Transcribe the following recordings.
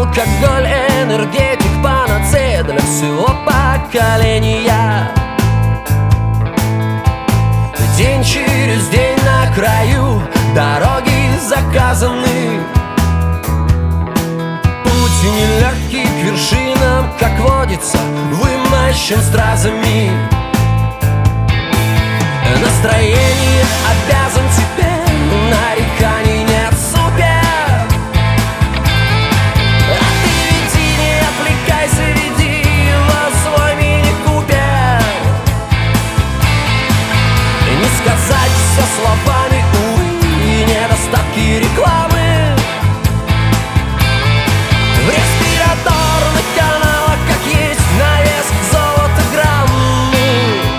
Алкоголь, энергетик, панацея для всего поколения. День через день на краю дороги заказаны. Путь нелегкий к вершинам, как водится, вымощен стразами. Настроение обязан теперь, нареканий нет, супер. А ты веди, не отвлекайся, веди его свой мини-купер. Не сказать все словами, увы, недостатки рекламы. В респираторных каналах, как есть на вес золота граммы.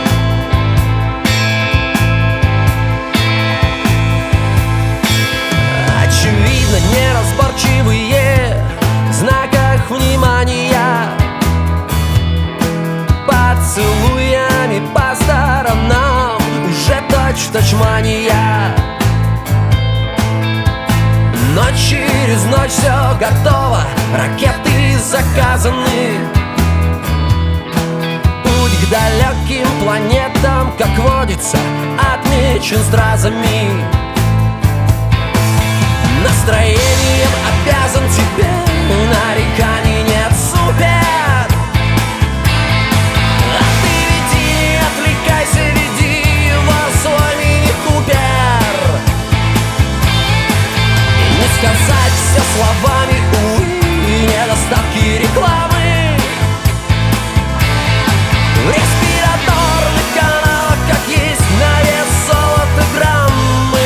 Очевидно, неразборчивые в знаках внимания, поцелуями по сторонам уже точь-в-точь мания. Но через ночь все готово, ракеты заказаны. Путь к далеким планетам, как водится, отмечен стразами. Настроением обязан тебе, нареканий нет, супер. А ты веди, не отвлекайся, веди его свой мини-купер. Не сказать все словами, увы, недостатки рекламы. В респираторных каналах, как есть на вес золота граммы.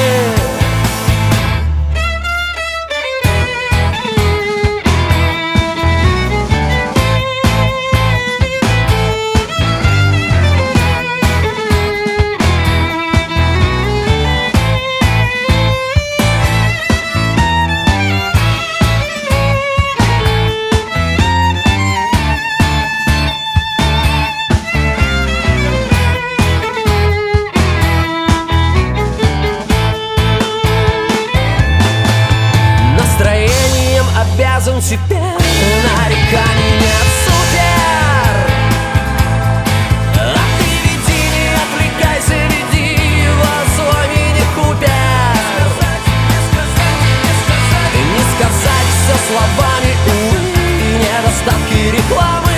Настроением обязан теперь, нареканий нет, супер. А ты веди, не отвлекайся, веди его свой мини-купер. Не сказать все словами, увы, недостатки рекламы.